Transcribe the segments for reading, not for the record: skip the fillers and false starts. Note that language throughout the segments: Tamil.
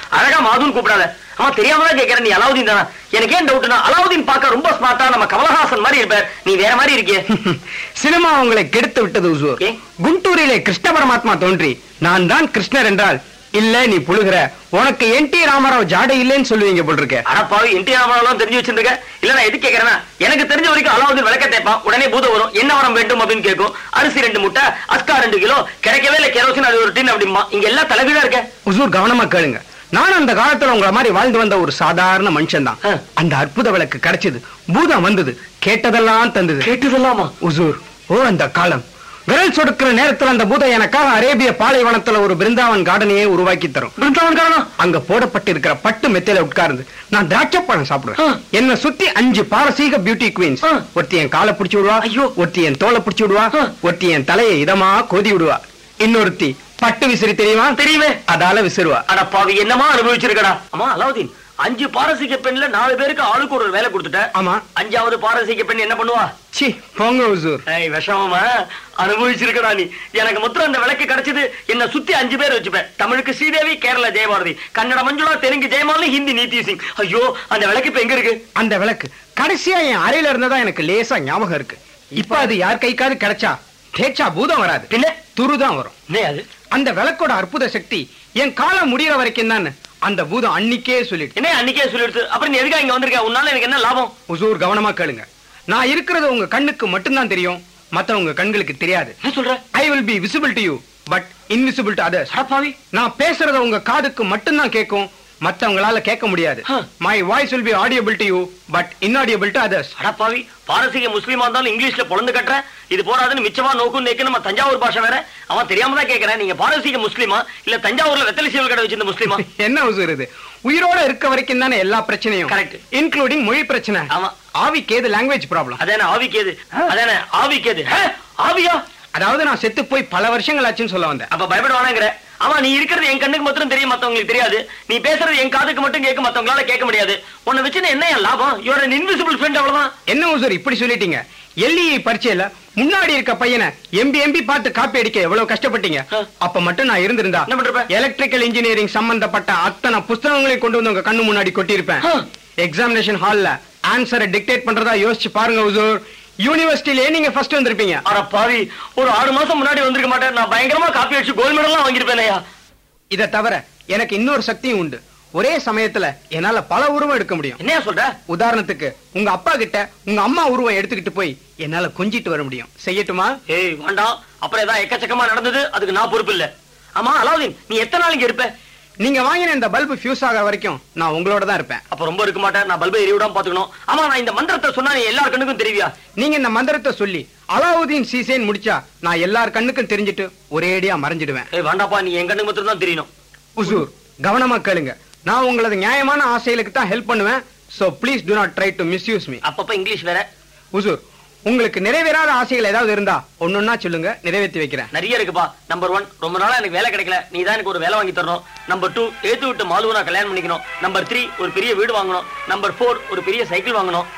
அழகா மாதுன்னு கூப்பிடாத. ஆமா தெரியாமதான் கேட்கிறேன், நீ அலாவுதீன் தானா? எனக்கு ஏன் டவுட்னா அலாவுதீன் பார்க்க ரொம்ப ஸ்மார்ட்டா நம்ம கமலஹாசன் மாதிரி இருப்பார், நீ வேற மாதிரி இருக்கியே. சினிமா உங்களை கெடுத்து விட்டது உசூர். குண்டூரிலே கிருஷ்ண பரமாத்மா தோன்றி நான் தான் கிருஷ்ணர் என்றால் இல்ல நீ புழுகிற, உனக்கு என்டி ராமராவ் ஜாடை இல்லன்னு சொல்லுவீங்க போல் இருக்க. அடப்பாவி, என்டி ராமராவ் தெரிஞ்சு வச்சிருக்க. இல்ல நான் எது கேட்கறேன்னா, எனக்கு தெரிஞ்ச வரைக்கும் அலாவுதீன் விளக்க தேய்ப்பான், உடனே பூதம் வரும், என்ன வரம் வேண்டும் அப்படின்னு கேட்கும். அரிசி 2 முட்டை, அஸ்கா 2 கிலோ, கிடைக்கவே இல்ல கெரோசின் அது ஒரு டின் அப்படிமா. இங்க எல்லாம் தலைகீழா இருக்க. உசூர் கவனமா கேளுங்க, நானும் அந்த காலத்துல உங்களை மாதிரி வாழ்ந்து வந்த ஒரு சாதாரண மனுஷன் தான். அந்த அற்புத விளக்கு கிடைச்சது, பூதம் வந்தது, கேட்டதெல்லாம் தந்தது. கேட்டதெல்லாமா உசூர்? ஓ அந்த காலம், விரல் சொடுக்கிற நேரத்தில் அந்த பூதம் எனக்காக அரேபிய பாலைவனத்துல ஒரு பிருந்தாவன் கார்டனையே உருவாக்கி தரும். பிருந்தாவன் கார்டனா? அங்க போடப்பட்டு இருக்கிற பட்டு மெத்தையில உட்கார்ந்து நான் திராட்சை பழம் சாப்பிடுவேன். என்ன சுத்தி 5 பாரசீக பியூட்டி குவீன்ஸ், ஒருத்தி என் காலை பிடிச்சு விடுவா, ஒருத்தி என் தோலை பிடிச்சு விடுவா, ஒருத்தி என் தலையை இதமா கோதி விடுவா, இன்னொருத்தி பட்டு விசிறி தெரியுமா? தெரியுமே, அதால விசிறுவா. அட பாவி, என்னமா அனுபவிச்சிருக்கடா. அம்மா அலாவுதீன், 5 பாரசீக பெண்ல 4 பேருக்கு ஆளுக்கு ஒரு வேலை கொடுத்துட்ட. ஆமா, 5வது பாரசீக பெண் என்ன பண்ணுவா? சி போங்க உசூர். விஷமமா அனுபவிச்சிருக்கடா நீ. எனக்கு மொத்தம் அந்த விளக்கு கிடைச்சது, என்ன சுத்தி 5 பேர் வச்சுப்பேன். தமிழுக்கு ஸ்ரீதேவி, கேரளா ஜெயபாரதி, கன்னட மஞ்சுளா, தெலுங்கு ஜெயமாலி, ஹிந்தி நீதி சிங். ஐயோ, அந்த விளக்கு இப்ப எங்க இருக்கு? அந்த விளக்கு கடைசியா என் அறையில இருந்ததா எனக்கு லேசா ஞாபகம் இருக்கு. இப்ப அது யார் கைக்காவது கிடைச்சா தேய்ச்சா பூதம் வராது, பின்ன துருதான் வரும். அது அந்த விளக்கோட அற்புத சக்தி என் காலம் முடிகிற வரைக்கும் தான் அந்த பூதம் அன்னிக்கே சொல்லிட்டு. என்ன அன்னிக்கே சொல்லிடுச்சு? அப்புறம் நீ எதுக்காக இங்க வந்திருக்க? உன்னால எனக்கு என்ன லாபம்? உசூர் கவனமா கேளுங்க, நான் இருக்கிறது உங்க கண்ணுக்கு மட்டும்தான் தெரியும், மத்தவங்க கண்களுக்கு தெரியாது. என்ன சொல்ற? I will be visible to you but invisible to others. அடப்பாவி, நான் பேசுறத உங்க காதுக்கு மட்டும்தான் கேட்கும், மத்தவங்களால கேட்க முடியாது. My voice will be audible to you but inaudible to others. அடப்பாவி, பாரசீக முஸ்லிமா இருந்தாலும் இங்கிலீஷ்ல பொழந்து கட்டுற. இது போறாதுன்னு மிச்சமா நோக்கும் நேக்கு நம்ம தஞ்சாவூர் பாஷை வேற. அவன் தெரியாம தான் கேட்கிறேன், நீங்க பாரசீக முஸ்லிமா இல்ல தஞ்சாவூர்ல வெத்தலை சீவல் கடை வச்சிருந்த முஸ்லிமா? என்ன உசூர் இது? உயிரோட இருக்க வரைக்கும் தானே எல்லா பிரச்சனையும். கரெக்ட், இன்க்ளூடிங் மொழி பிரச்சனை. ஆமா, ஆவிக்கு ஏது லாங்குவேஜ் ப்ராப்ளம். அதானே ஆவிக்கேது? அதானே ஆவிக்கேது? ஆவியா? அதாவது நான் செத்து போய் பல வருஷங்கள் ஆச்சுன்னு சொல்ல வந்தேன். அப்ப பயப்பட வேணாங்கிற. ஆமா, நீ இருக்கிறது என் கண்ணுக்கு மட்டும் தெரியும், மத்தவங்களுக்கு தெரியாது. நீ பேசுறது என் காதுக்கு மட்டும் கேட்க, மத்தவங்களால கேட்க முடியாது. உன்னை வச்சு என்ன என் லாபம்? யூர் an invisible friend, அவ்வளவுதான். என்ன உசூர் இப்படி சொல்லிட்டீங்க? எல்இ பரீட்சையில முன்னாடி இருக்க பையனை எம்பி பார்த்து காப்பி அடிக்க எவ்வளவு கஷ்டப்பட்டீங்க. அப்ப மட்டும் நான் இருந்திருந்தா எலக்ட்ரிக்கல் இன்ஜினியரிங் சம்பந்தப்பட்ட அத்தனை புத்தகங்களையும் கொண்டு வந்து உங்க கண்ணு முன்னாடி கொட்டியிருப்பேன். எக்ஸாமினேஷன் ஹால்ல ஆன்சரை டிக்டேட் பண்றதா யோசிச்சு பாருங்க உசூர். யூனிவர்சிட்டியிலே நீங்க ஃபர்ஸ்ட் வந்திருப்பீங்க. அட பாவி, ஒரு 6 மாசம் முன்னாடி வந்திருக்க மாட்டேன், நான் பயங்கரமா காப்பி அடிச்சு கோல்ட் மெடல்லாம் வாங்கியிருப்பேனையா. இதை தவிர எனக்கு இன்னொரு சக்தியும் உண்டு. ஒரே சமயத்துல என்னால பல உருவம் எடுக்க முடியும். என்ன சொல்ற? உதாரணத்துக்கு உங்க அப்பா கிட்ட உங்க அம்மா உருவம் எடுத்துக்கிட்டு போய் என்னால கொஞ்சிட்டு வர முடியும். செய்யட்டுமா? ஏய் வேண்டாம், அப்புறம் ஏதாவது எக்கச்சக்கமா நடந்தது அதுக்கு நான் பொறுப்பு இல்ல. ஆமா அலாவுதீன், நீ எத்தனை நாளைக்கு இருப்ப? நீங்க வாங்கின இந்த பல்பு ஃபியூஸ் ஆகிற வரைக்கும் நான் உங்களோட தான் இருப்பேன். அப்ப ரொம்ப இருக்க மாட்டேன், நான் பல்பை எரிவிடாம பாத்துக்கணும். ஆமா, நான் இந்த மந்திரத்தை சொன்னா நீ எல்லார் கண்ணுக்கும் தெரிவியா? நீங்க இந்த மந்திரத்தை சொல்லி அலாவுதீன் சீசேன் முடிச்சா நான் எல்லார் கண்ணுக்கும் தெரிஞ்சிட்டு ஒரேடியா மறைஞ்சிடுவேன். ஏய் வேண்டாப்பா, நீ என் கண்ணுக்கு மட்டும் தான் தெரியணும். உசூர் கவனமா கேளுங்க, நான் உங்களது நியாயமான ஆசைகளுக்கு தான் ஹெல்ப் பண்ணுவேன். So please do not try to misuse me. அப்பப்ப இங்கிலீஷ் வேற. உசூர், உங்களுக்கு நிறைவேறாத ஆசைகள் ஏதாவது இருந்தா ஒன்னொன்னா சொல்லுங்க, நிறைவேற்றி வைக்கிறேன். நிறைய இருக்குப்பா. நம்பர் 1, ரொம்ப நாளா எனக்கு வேலை கிடைக்கல, நீ தான் எனக்கு ஒரு வேலை வாங்கி தரணும். நம்பர் 2, ஏத்து விட்டு மாலுவனா கல்யாணம் பண்ணிக்கணும். நம்பர் 3, ஒரு பெரிய வீடு வாங்கணும். நம்பர் 4, ஒரு பெரிய சைக்கிள் வாங்கணும்.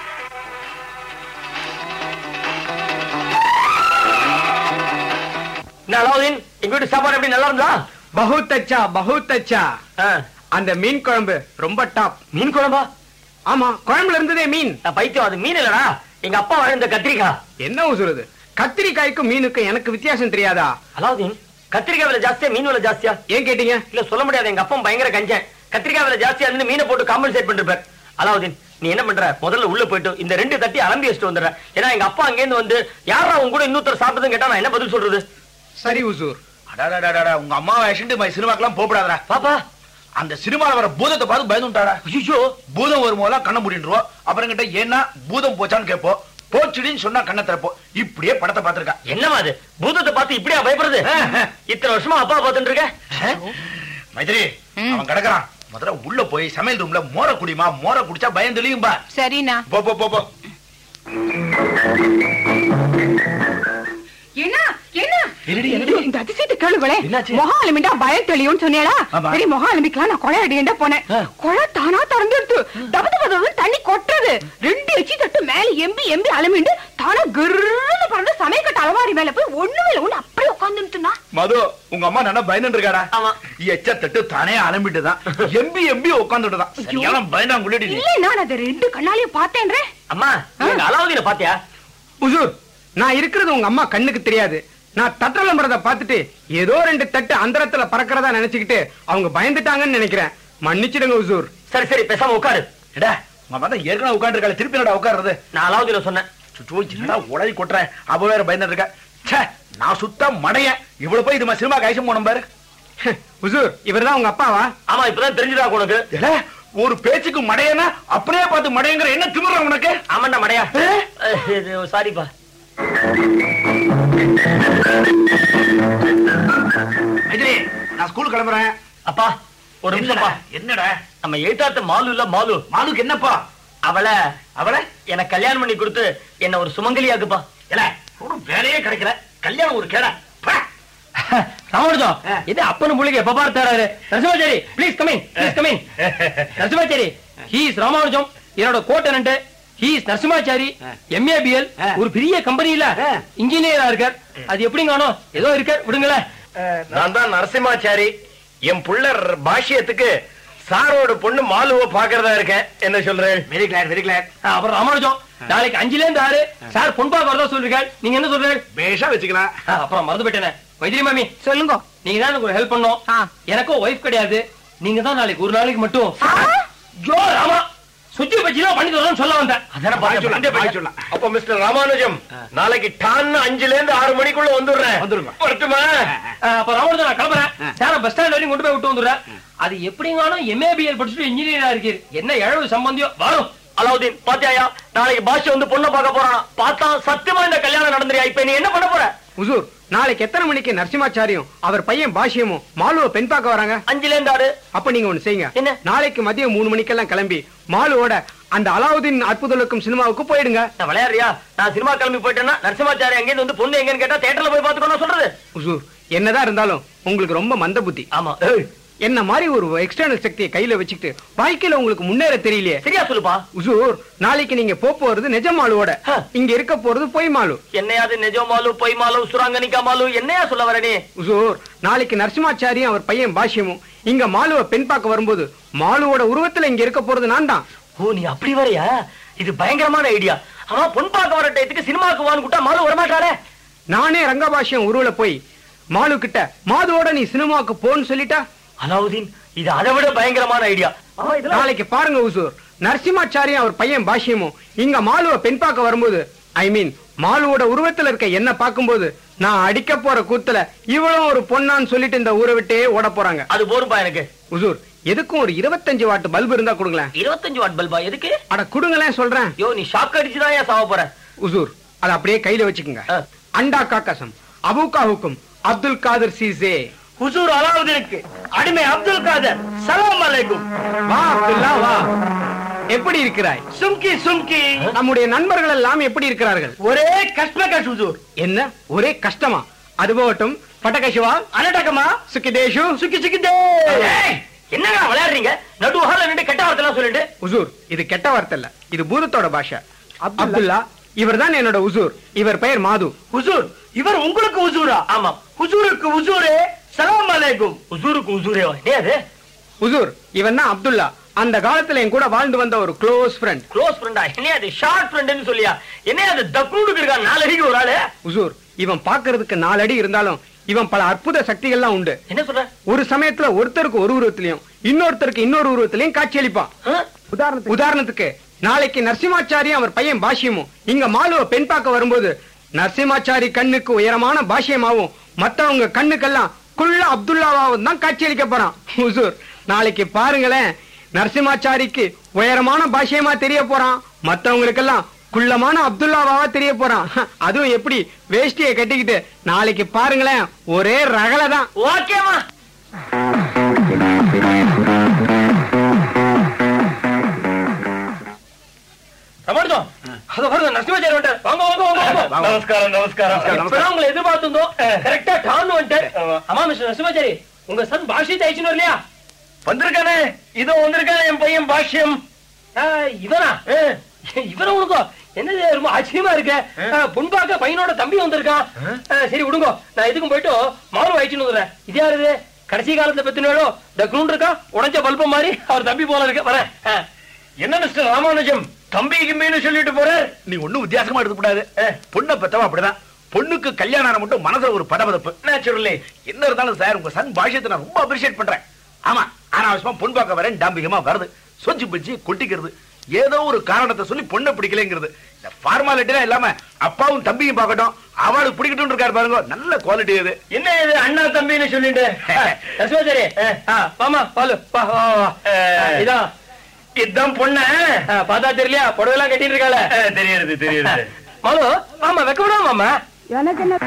அலாவுதீன், எங்க வீட்டு சாப்பாடு எப்படி நல்லா இருந்தா? பஹுத் அச்சா பஹுத் அச்சா. அந்த மீன் குழம்பு ரொம்ப டாப். மீன் குழம்பா? ஆமா, குழம்புல இருந்ததே மீன். பைத்தியம், அது மீன் இல்லடா, எங்க அப்பா வாழ்ந்த கத்திரிக்காய். என்ன உசுறது? கத்திரிக்காய்க்கும் மீனுக்கும் எனக்கு வித்தியாசம் தெரியாதா? அலாவுதீன், கத்திரிக்காய் விலை ஜாஸ்தியா மீன் விலை ஜாஸ்தியா? ஏன் கேட்டீங்க? இல்ல சொல்ல முடியாது, எங்க அப்பா பயங்கர கஞ்சன். கத்திரிக்காய் விலை ஜாஸ்தியா இருந்து மீனை போட்டு காம்பன்சேட் பண்ணிருப்பார். அலாவுதீன், நீ என்ன பண்ற? முதல்ல உள்ள போயிட்டு இந்த 2 தட்டி அலம்பி வச்சுட்டு வந்துடுற. ஏன்னா எங்க அப்பா அங்கேருந்து வந்து யாரா உங்க கூட இன்னொருத்தர் சாப்பிட்டதுன்னு கேட்டா நான் என்ன பதில் சொல்றது? சரி உசூர். அடாடாடாடா, உங்க அம்மாவை அழைச்சிட்டு சினிமாக்கெல்லாம் போகப்படாதா பாப்பா? அந்த சினிமால வர பூதத்தை பார்த்து பயந்துட்டாடா. ஐயோ, பூதம் வரும்போதெல்லாம் கண்ணை மூடிடுவோம். அப்புறம் கிட்ட ஏன்னா பூதம் போச்சான்னு கேட்போம். போச்சுடின்னு சொன்னா கண்ணை திறப்போம். இப்படியே படத்தை பார்த்திருக்கா. என்னமா அது? பூதத்தை பார்த்து இப்படியா பயப்படுறது? இத்தனை வருஷமா அப்பா பார்த்துட்டு இருக்க. மைத்திரி, அவன் கிடக்குறான். முதல்ல உள்ள போய் சமையல் ரூம்ல மோர குடிமா. மோர குடிச்சா பயம் தெளியும்பா. சரிண்ணா. போ போ போ. என்ன என்ன இந்த அதிசயத்தை கேளுங்களே. மொகாலிமிண்டா பயம் தெளியும் சொன்னேடா. சரி மொகாலிமிக்கலாம் நான் கொலை அடிக்கண்டா போனேன். கொலை தானா திறந்து எடுத்து தபதபதன்னு தண்ணி கொட்டுறது. 2 எச்சி தட்டு மேல எம்பி அலமிண்டு தானா கிர்னு பறந்து சமையக்கட்ட அலமாரி மேல போய் ஒண்ணுமே ஒண்ணு அப்படியே உட்காந்துட்டுனா மது உங்க அம்மா நல்லா பயந்துட்டு இருக்காடா. ஆமா. எச்சத்தட்டு தானே அலம்பிட்டுதான் எம்பி உட்காந்துட்டுதான். சரியான பயந்தாங்குள்ளடி. இல்ல நான் அதை 2 கண்ணாலையும் பார்த்தேன்றே. அம்மா நீங்க அலாவுதீனை பாத்தியா? உசூர், நான் இருக்கிறது உங்க அம்மா கண்ணுக்கு தெரியாது. நான் தட்டு விளம்பரத்தை பார்த்துட்டு ஏதோ 2 தட்டு அந்தரத்துல பறக்கிறதா நினைச்சுக்கிட்டு அவங்க பயந்துட்டாங்கன்னு நினைக்கிறேன். மன்னிச்சிடுங்க உசூர். சரி சரி பேசாம உட்காரு. எடா உங்க அம்மா தான் ஏற்கனவே உட்காந்துருக்காள், திருப்பி என்னடா உட்காருறது? நான் அலாவுதீனை சொன்னேன். உடனே கொட்டுறேன். அவ வேற பயந்துட்டு இருக்கா. நான் சுத்தம் மடைய இவ்வளவு போய் இது சினிமா கைசம் போனோம் பாரு. உசூர், இவர்தான் உங்க அப்பாவா? ஆமா இப்பதான் தெரிஞ்சுதா உனக்கு? ஒரு பேச்சுக்கு மடையனா அப்படியே பார்த்து மடையங்கிற என்ன திமிர உனக்கு? ஆமாண்டா மடையா. சாரிப்பா. நான் ஸ்கூல் கிளம்புறேன். அப்பா ஒரு நிமிஷம்ப்பா. என்னடா? நம்ம எழுத்தாத்த மாலு இல்ல மாலு. மாலுக்கு என்னப்பா? அவளை அவளை எனக்கு கல்யாணம் பண்ணி கொடுத்து என்ன ஒரு சுமங்கலியாக்குப்பா. இல்ல ஒரு வேலையே கிடைக்கல, கல்யாணம் ஒரு கேடா. ராமானுஜம் இது அப்பனும் புள்ளிக்கு எப்ப பாரு தேடாரு. Narasimhachari please come in, please come in. Narasimhachari he is Ramanujam, என்னோட கோட்டனன்ட். ஹி இஸ் நரசிம்மாச்சாரி, MABL, ஒரு பெரிய கம்பெனில இன்ஜினியரா இருக்கார். அது எப்படிங்கானோ ஏதோ இருக்கார், விடுங்களேன். நான் தான் நரசிம்மாச்சாரி. என் புள்ளர் பாஷ்யத்துக்கு சாரோட பொண்ணு மாலுவ பாக்குறதா இருக்கேன். என்ன சொல்றேன்? Very glad, very glad. அப்புறம் ராமானுஜம் நாளைக்கு 5ல இருந்து 6 சார் பொன் பார்க்க வரதா சொல்றீங்க. நீங்க என்ன சொல்றீங்க? பேஷா வச்சுக்கலாம். அப்புறம் மறந்து போயிட்டேனே. வைத்திரி மாமி சொல்லுங்க. நீங்க தான் எனக்கு ஒரு ஹெல்ப் பண்ணோம். எனக்கும் ஒய்ஃப் கிடையாது. நீங்க தான் நாளைக்கு ஒரு நாளைக்கு மட்டும் ஜோ ராமா சுத்தி பச்சிலாம் பண்ணி தரணும்னு சொல்ல வந்தேன். அதான. அப்ப மிஸ்டர் ராமானுஜம் நாளைக்கு டான்னு 5ல இருந்து 6 மணிக்குள்ள வந்துடுறேன். வந்துருங்க. வரட்டுமா? அப்ப ராமானுஜம் நான் கிளம்புறேன். சார பஸ் ஸ்டாண்ட் வரைக்கும் கொண்டு போய் விட்டு வந்துடுறேன். அது எப்படிங்கானோ MABL படிச்சுட்டு இன்ஜினியரா இருக்கீர். என்ன இழவு சம்பந்தியோ வரும். அலாவுதீன் பாத்தியாயா நாளைக்கு பாஷா வந்து பொண்ணை பார்க்க போறான். பார்த்தா சத்தியமா இந்த கல்யாணம் நடந்துறியா? இப்ப நீ என்ன பண்ண போற? உசூர், நாளைக்கு எத்தனை மணிக்கு நரசிம்மாச்சாரியும் அவர் பையன் பாஷ்யமும் மாலுவ பெண் பார்க்க வராங்க? 5ல இருந்து 6. அப்ப நீங்க ஒண்ணு செய்யுங்க. என்ன? நாளைக்கு மதியம் 3 மணிக்கெல்லாம் கிளம்பி மாலுவோட அந்த அலாவுதீன் அற்புதலுக்கும் சினிமாவுக்கு போயிடுங்க. விளையாடுறியா? நான் சினிமா கிளம்பி போயிட்டேன்னா நரசிம்மாச்சாரி எங்கேருந்து வந்து பொண்ணு எங்கன்னு கேட்டா தியேட்டர்ல போய் பாத்துக்கணும் சொல்றது. உசூர், என்னதான் இருந்தாலும் உங்களுக்கு ரொம்ப மந்த புத்தி. ஆமா. என்ன மாதிரி ஒரு எக்ஸ்டர்னல் சக்தியை கையில வச்சுக்கிட்டு வாழ்க்கையில உங்களுக்கு முன்னேற தெரியலையே. சரியா சொல்லுப்பா. உசூர், நாளைக்கு நீங்க போறது நிஜ மாலுவோட, இங்க இருக்க போறது பொய் மாலு. என்னையாது நிஜ மாலு பொய் மாலு சுராங்கனிக்கா மாலு என்னையா சொல்ல வர நீ? உசூர், நாளைக்கு நரசிம்மாச்சாரியும் அவர் பையன் பாஷ்யமும் இங்க மாலுவ பெண் பார்க்க வரும்போது மாலுவோட உருவத்துல இங்க இருக்க போறது நான் தான். ஓ நீ அப்படி வரையா? இது பயங்கரமான ஐடியா. ஆனா பொன் பார்க்க வர டயத்துக்கு சினிமாக்கு வான்னு கூட்டா மாலு வரமாட்டாரே. நானே ரங்கபாஷ்யம் உருவல போய் மாலு கிட்ட மாதுவோட நீ சினிமாவுக்கு போன்னு சொல்லிட்டா. அலாவுதீன் இது அதை விட பயங்கரமான ஐடியா. நாளைக்கு பாருங்க உசூர், நரசிம்மாச்சாரியும் அவர் பையன் பாஷ்யமும் இங்க மாலுவ பெண் பார்க்க வரும்போது, ஐ மீன் மாலுவோட உருவத்துல இருக்க என்ன பார்க்கும்போது நான் அடிக்க போற கூத்துல இவ்வளவு ஒரு பொண்ணான்னு சொல்லிட்டு இந்த ஊரை விட்டே ஓட போறாங்க. அது போரும்பா எனக்கு. உசூர், எதுக்கும் ஒரு 25 வாட் பல்பு இருந்தா கொடுங்களேன். 25 வாட் பல்பா எதுக்கு? அட கொடுங்களேன் சொல்றேன். யோ நீ ஷாக் அடிச்சுதான் ஏன் சாவ போற? உசூர், அதை அப்படியே கையில வச்சுக்கோங்க. அண்டா காக்கசம் அபூகா ஹுக்கும் அப்துல் காதர் சீசே. ஹுசூர் அலாவுதீனுக்கு அடிமை அப்துல் காதர் சலாம் அலைக்கும். வா அப்துல்லா வா. எப்படி இருக்கிறாய்? சும்கி சும்கி. நம்முடைய நண்பர்கள் எல்லாம் எப்படி இருக்கிறார்கள்? ஒரே கஷ்டக ஹுசூர். என்ன ஒரே கஷ்டமா? அது போகட்டும். பட்டகஷுவா அனடகமா சுக்கிதேஷு சுக்கி சுக்கிதே. என்னங்க விளையாடுறீங்க? நடுவஹால நின்று கெட்ட வார்த்தைலாம் சொல்லிட்டு. உசூர், இது கெட்ட வார்த்தை இல்ல, இது பூதத்தோட பாஷை. அப்துல்லா, இவர்தான் என்னோட உசூர். இவர் பெயர் மாது. ஹுசூர், இவர் உங்களுக்கு ஹுசூரா? ஆமா. ஹுசூருக்கு ஹுசூரே சலாம் அலைக்கும். ஹுசூருக்கு ஹுசூரே என்னது? உசூர், இவன் தான் அப்துல்லா. அந்த காலத்துல என் கூட வாழ்ந்து வந்த ஒரு க்ளோஸ் ஃப்ரெண்ட். க்ளோஸ் ஃப்ரெண்டா? என்னது ஷார்ட் ஃப்ரெண்ட்னு சொல்லியா? என்னது தக்குடுக்கு இருக்கா 4 அடிக்கு ஒரு ஆளு? உசூர், இவன் பாக்குறதுக்கு 4 அடி இருந்தாலும் இவன் பல அற்புத சக்திகள்லாம் உண்டு. என்ன சொல்ற? ஒரு சமயத்துல ஒருத்தருக்கு ஒரு உருவத்திலையும் இன்னொருத்தருக்கு இன்னொரு உருவத்திலையும் காட்சியளிப்பான். உதாரணத்துக்கு நாளைக்கு நரசிம்மாச்சாரியும் அவர் பையன் பாஷ்யமும் இங்க மாலுவ பெண் பார்க்க வரும்போது நரசிம்மாச்சாரி கண்ணுக்கு உயரமான பாஷ்யமாவும் மத்தவங்க கண்ணுக்கெல்லாம் குள்ள அப்துல்லாவும் தான் காட்சியளிக்க போறான். ஹுசூர், நாளைக்கு பாருங்களேன், நரசிம்மாச்சாரிக்கு உயரமான பாஷ்யமா தெரிய போறான், மத்தவங்களுக்கெல்லாம் குள்ளமான அப்துல்லாவா தெரிய போறான். அதுவும் எப்படி? வேஷ்டியை கட்டிக்கிட்டு. நாளைக்கு பாருங்களேன், ஒரே ரகலதான். ஓகேமா? ரமணம், அது வருது நரசிம்மாச்சாரி வந்துட்டார். வாங்க வாங்க வாங்க. நமஸ்காரம் நமஸ்காரம். இப்பதான் உங்களை எதிர்பார்த்திருந்தோம். கரெக்டா டான் வந்துட்டார். ஆமா மிஸ்டர் நரசிம்மாச்சாரி, உங்க சன் பாஷ்யத்தை அழிச்சுன்னு வரலையா? வந்திருக்கானே, இதோ வந்திருக்கானே என் பையன் பாஷ்யம். இவனா? இவர உனக்கோ என்னது ரொம்ப ஆச்சரியமா இருக்கு. பொன்பாக்க பையனோட தம்பி வந்திருக்கான். சரி விடுங்க, நான் இதுக்கும் போயிட்டு மாறு ஆயிடுச்சுன்னு வந்துடுறேன். இது யாரு? கடைசி காலத்துல பெத்தினாலோ டக்குன்னு இருக்கா, உடைஞ்ச பல்ப மாதிரி அவர் தம்பி போல இருக்கு. வரேன். என்ன மிஸ்டர் ராமானுஜம், தம்பி கிம்பின்னு சொல்லிட்டு போற? நீ ஒண்ணும் வித்தியாசமா எடுத்துக்கூடாது. பொண்ணை பெத்தவா அப்படிதான். பொண்ணுக்கு கல்யாணம் மட்டும் மனசுல ஒரு படபடப்பு. நேச்சுரலி. என்ன இருந்தாலும் சார், உங்க சன் பாஷ்யத்தை நான் ரொம்ப அப்ரிஷியேட் பண்றேன். ஆமா, அனாவசியமா பொண்ணு பார்க்க வரேன் டாம்பிகமா வருது, சொஞ்சு பிடிச்சி கொட்டிக்கிறது, ஏதோ ஒரு காரணத்தை சொல்லி பொண்ணை பிடிக்கலங்கிறது. இந்த ஃபார்மாலிட்டிலாம் இல்லாம அப்பாவும் தம்பியும் பார்க்கட்டும், அவளுக்கு பிடிக்கட்டும் இருக்காரு பாருங்க. நல்ல குவாலிட்டி இது. என்ன இது அண்ணா தம்பின்னு சொல்லிட்டு? சரி மாமா பாலு இதான் இதான் பொண்ண பார்த்தா தெரியலையா? புடவைலாம் கட்டிட்டு இருக்காள. தெரியுது தெரியுது. மாலு ஆமா வெக்க விடாம மாமா. எனக்கு என்ன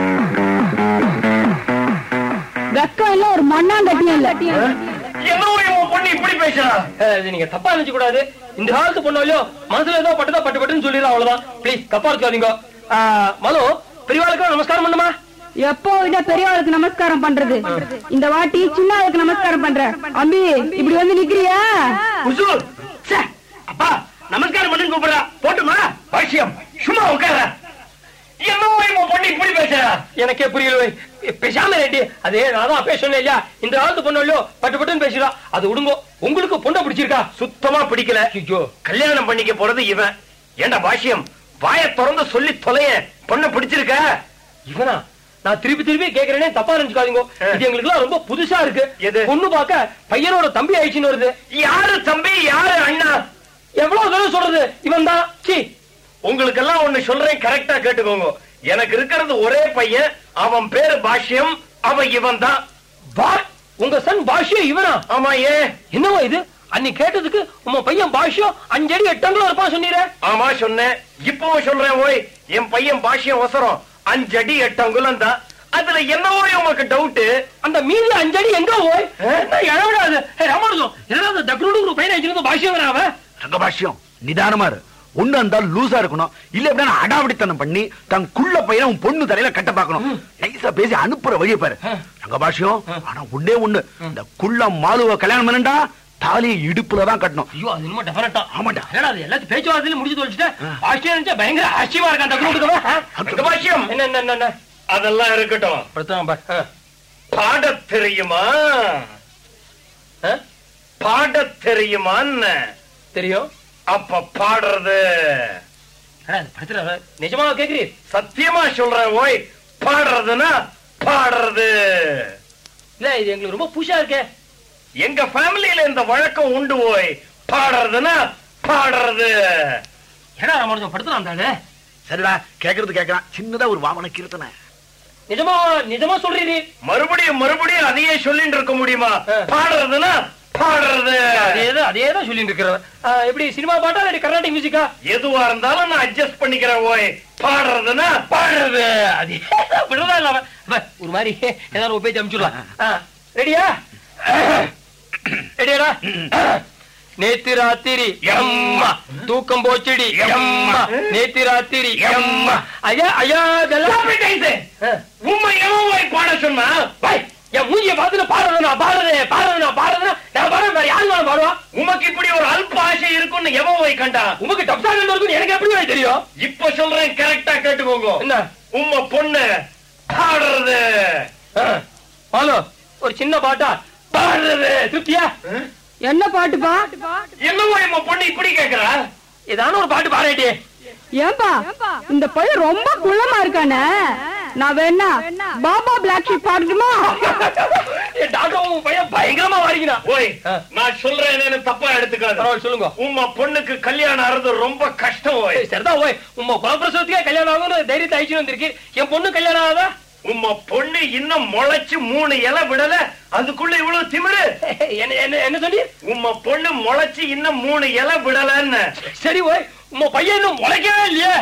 வெக்கம் இல்ல, ஒரு மண்ணாங்கட்டியும் இல்ல. என்ன பொண்ணு இப்படி பேசுறா? நீங்க தப்பா நினைச்சு கூடாது. இந்த காலத்து பொண்ணாலையோ மனசுல ஏதோ பட்டுதா பட்டு பட்டுன்னு சொல்லிடுறா, அவ்வளவுதான். பிளீஸ் தப்பா இருக்காதீங்க. மலு பெரியவாளுக்கு நமஸ்காரம் பண்ணுமா? எப்போ விட பெரியவாளுக்கு நமஸ்காரம் பண்றது, இந்த வாட்டி சின்னவாளுக்கு நமஸ்காரம் பண்ற. அம்பி இப்படி வந்து நிக்கிறியா? அப்பா நமஸ்காரம் பண்ணி கூப்பிடுறா, போட்டுமா? பாஷ்யம் சும்மா உட்கார. என்ன பொண்ணு இப்படி பேசுறா? எனக்கே புரியல. பேசாம ரெட்டி. அதே நான் தான் பேசணும் இல்லையா, இந்த காலத்து பொண்ணாலையோ பட்டு பட்டுன்னு பேசுறா. அது விடுங்க. உங்களுக்கு பொண்ணை பிடிச்சிருக்கா? சுத்தமா பிடிக்கல. ஐயோ, கல்யாணம் பண்ணிக்க போறது இவன். ஏண்டா பாஷ்யம், வாயை திறந்து சொல்லி தொலைய. பொண்ணை பிடிச்சிருக்க? இவனா? நான் திருப்பி திருப்பி கேக்குறேனே, தப்பா நினைச்சுக்காதீங்க. இது எங்களுக்கு எல்லாம் ரொம்ப புதுசா இருக்கு. எது? பொண்ணு பார்க்க பையனோட தம்பி ஆயிடுச்சுன்னு வருது. யாரு தம்பி யாரு அண்ணா? எவ்வளவு தூரம் சொல்றது? இவன் தான். சி, உங்களுக்கு எல்லாம் ஒண்ணு சொல்றேன், கரெக்டா கேட்டுக்கோங்க. எனக்கு இருக்கிறது ஒரே பையன், அவன் பேரு பாஷ்யம், அவன் இவன் தான். உங்க சன் பாஷ்யம் இவனா? ஆமா. ஏன் என்னவா இது? அன்னைக்கு கேட்டதுக்கு உங்க பையன் பாஷ்யம் 5 அடி 8 அங்குலம் இருப்பான் சொன்னீர. ஆமா சொன்னேன், இப்பவும் சொல்றேன். ஓய், என் பையன் பாஷ்யம் அவசரம் 5 அடி 8 அங்குலம் தான். அதுல என்னவோ உனக்கு டவுட்? அந்த மீதி 5 அடி எங்க போய் இழவிடாது? ராமானுஜம் ஏதாவது தக்ரோடு ஒரு பையன் ஆயிடுச்சு பாஷ்யம் வராவ. தங்க பாஷ்யம் நிதானமா இரு. ஒண்ணு இருந்தாலும் லூசா இருக்கணும், இல்ல எப்படின்னா அடாவடித்தனம் பண்ணி தன் குள்ள பையனை உன் பொண்ணு தலையில கட்ட பாக்கணும். நைசா பேசி அனுப்புற வழியை பாரு. தங்க பாஷ்யம் ஆனா ஒண்ணே ஒண்ணு, இந்த குள்ள மாலுவ கல்யாணம் பண்ணா தாலியை இடுப்புலதான் கட்டணும். ஐயோ, அது இன்னும் டெஃபனட்டா. ஆமாண்டா. என்னடா அது எல்லாத்தையும் பேச்சுவார்த்தையில முடிச்சு தொலைச்சிட்டேன். பாஷ்யம் நினைச்சா பயங்கர ஆச்சரியமா இருக்கான் தக்ரோடுக்கு. பாஷ்யம் என்ன என்ன என்ன அதெல்லாம் இருக்கட்டும். பாட தெரியுமா? பாட தெரியுமான்னு தெரியும். அப்ப பாடுறது நிஜமா கேக்குறீ? சத்தியமா சொல்றேன். ஓய், பாடுறதுன்னா பாடுறது இல்ல, இது எங்களுக்கு ரொம்ப புதுசா இருக்கே. எங்க ஃபேமிலியில இந்த வழக்கம் உண்டு. ஓய், பாடுறதுன்னா பாடுறது. ஏன்னா ராமானுஜம் படுத்துறான். சரிடா, கேக்குறது கேட்கறான். சின்னதா ஒரு வாமன கீர்த்தனை. நிஜமா நிஜமா சொல்றீ? மறுபடியும் மறுபடியும் அதையே சொல்லிட்டு இருக்க முடியுமா? பாடுறதுன்னா பாடுறது. அதேதான் சொல்லிட்டு இருக்கிற. எப்படி சினிமா பாட்டா இல்ல கர்நாடிக் மியூசிக்கா? எதுவா இருந்தாலும் நான் அட்ஜஸ்ட் பண்ணிக்கிறேன். ஓய், பாடுறதுன்னா பாடுறது. அது விடுறதா இல்லாம ஒரு மாதிரி ஏதாவது ஒரு பேச்சு அனுப்பிச்சுடலாம். ரெடியா? ரெடியாடா? நேத்து ராத்திரி எம்மா தூக்கம் போச்சுடி எம்மா, நேத்து ராத்திரி எம்மா. ஐயா ஐயா உண்மை எவன் பாட சொன்னா? என் மூஞ்சிய பார்த்துட்டு பாடுறதுனா பாடுறேன் பாடுறதுனா பாடுறதுனா நான் பாடுறேன். வேற யாருனாலும் பாடுவா? உமக்கு இப்படி ஒரு அல்ப ஆசை இருக்குன்னு எவன் போய் கண்டா? உமக்கு டப்ஸா இருக்குன்னு எனக்கு எப்படி தெரியும்? இப்ப சொல்றேன், கரெக்டா கேட்டுக்கோங்க. என்ன? உம்ம பொண்ணு பாடுறது. ஹலோ, ஒரு சின்ன பாட்டா பாடுறது. திருப்தியா? என்ன பாட்டுப்பா? என்னவோ எம்ம பொண்ணு இப்படி கேக்குறா? ஏதான ஒரு பாட்டு பாடிட்டே. ஏன்பா இந்த பையன் ரொம்ப குள்ளமா இருக்கானே, நான் வேணா பாபா பிளாக் ஷீப் பாடணுமா? டாக்டர் பையன் பயங்கரமா வாரிக்கிறா. ஓய், நான் சொல்றேன், தப்பா எடுத்துக்காத. சொல்லுங்க. உம்ம பொண்ணுக்கு கல்யாணம் ஆறது ரொம்ப கஷ்டம். ஓய், சரிதான். ஓய், உம்ம குலப்பிரசவத்துக்கே கல்யாணம் ஆகும் தைரியத்தை ஆயிடுச்சு வந்திருக்கு. என் பொண்ணு கல்யாணம் ஆகாதா? உம்ம பொண்ணு இன்னும் முளைச்சு 3 இலை விடல, அதுக்குள்ள இவ்வளவு திமிரு? என்ன சொல்லி? உம்ம பொண்ணு முளைச்சு இன்னும் 3 இலை விடலன்னு. சரி ஓய், உம்ம பையன் இன்னும் முளைக்கவே இல்லையே.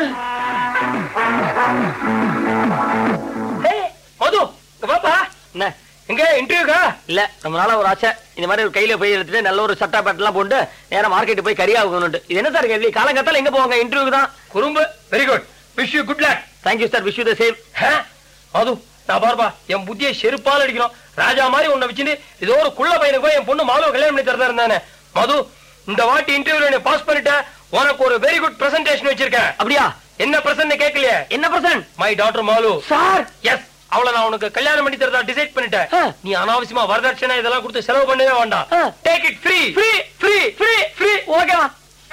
மது பாப்பா, என்ன எங்க இன்டர்வியூக்கா? இல்ல, ரொம்ப நாளா ஒரு ஆசை. இந்த மாதிரி ஒரு கையில போய் எடுத்துட்டு நல்ல ஒரு சட்டா பேட் எல்லாம் போட்டு நேரம் மார்க்கெட் போய் கறி ஆகணும். இது என்ன சார் கேள்வி? காலங்கத்தால எங்க போவாங்க? இன்டர்வியூக்கு தான். குறும்பு. Very good. Wish you good luck. Thank you sir. Wish you the same. Madhu, நான் பாருப்பா, என் புத்தியை செருப்பால் அடிக்கணும். ராஜா மாதிரி உன்னை வச்சுட்டு ஏதோ ஒரு குள்ள பையனுக்கு போய் என் பொண்ணு மாலோ கல்யாணம் பண்ணி தரதா இருந்தானே. மது, இந்த வாட்டி இன்டர்வியூல பாஸ் பண்ணிட்ட, உனக்கு ஒரு வெரி குட் பிரசன்டேஷன் வச்சிருக்கேன். அப்படியா? என்ன பிரசன்ட் கேட்கலையே? என்ன present? My daughter Malu. Sir, yes, அவளை நான் உனக்கு கல்யாணம் பண்ணி தரதா டிசைட் பண்ணிட்டேன். நீ அனாவசியமா வரதட்சணை இதெல்லாம் கொடுத்து செலவு பண்ணவே வேண்டாம். Take it free free free free free. ஓகேவா?